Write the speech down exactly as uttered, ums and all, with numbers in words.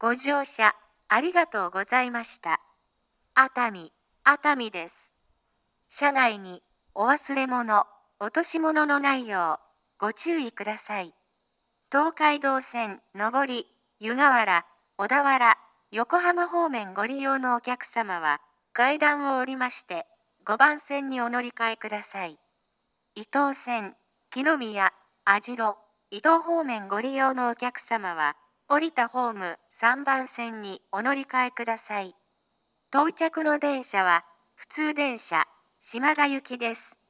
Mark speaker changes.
Speaker 1: ご乗車ありがとうございました。熱海、熱海です。車内にお忘れ物、落とし物のないようご注意ください。東海道線上り、湯河原、小田原、横浜方面ご利用のお客様は、階段を降りまして、ごばん線にお乗り換えください。伊東線、木の宮、網代、伊東方面ご利用のお客様は、降りたホームさんばん線にお乗り換えください。到着の電車は、普通電車、島田行きです。